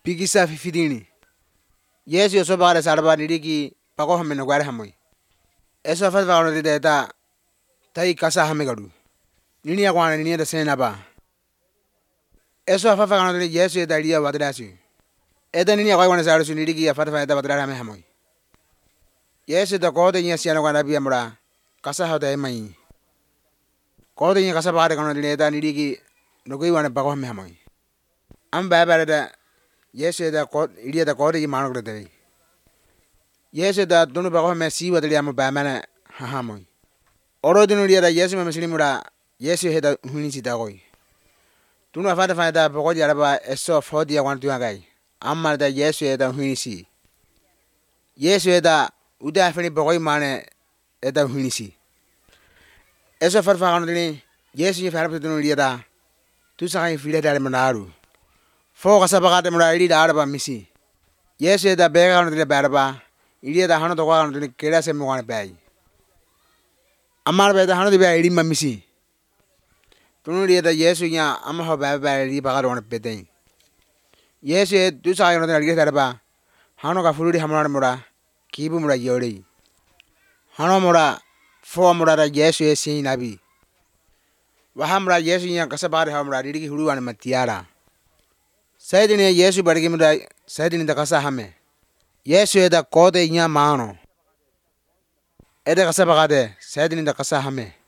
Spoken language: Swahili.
Bigisa fifidini. Yesu yoso bagare sarba nidiki pako hamme no gware hamoy. Eso fat vagano de deta tai kasa hamme gadu. Nini akwana nini da sena ba. Eso afa vagano de Yesu eta dia wadrasi. Eta nini akwana sarsu nidiki afat fata wadra hamme hamoy. Yesu da kode nya siana kwana bi amra kasa hada mai. Kode nya kasa bagare kanu de eta nidiki no goi wana pako hamme hamoy. Am ba da Yesu da kod idia da kode manu gade. Yesu da dunu pako hamme si wadri am ba mana ha hamoy. Oro dinu dia da Yesu me mesini mura Yesu heda huni sita koi. Tunu afata fata poko dia ba eso fodi ya kwana tuya gai. Amma da Yesu heda huni si. Yesu heda uda afeni poko mane heda huni si. Eso farfa kanu dini Yesu ni farfa dunu dia da tu sakai file da manaru. Fo kasa bagate mura ili da araba misi. Yesu heda bega kanu dini baraba. Ili da hanu to kanu dini kera se mo kanu bai. Amar beda hanu diba ili mamisi. Tunu dia da Yesu nya amma ho ba ili bagar wana bedai. Yesu tu sakai kanu dini ali da hanu ka fuludi hamara mura kibu mura yori. Hanu mura fo mura da Yesu esi nabi. Wahamra Yesu nya kasa bagare hamra didi hulu wana matiara. Saidi ni Yesu barigi mura saidi ni da kasa hame. Yesu eda kode nya mano. Eda kasa bagade saidi ni da kasa hame.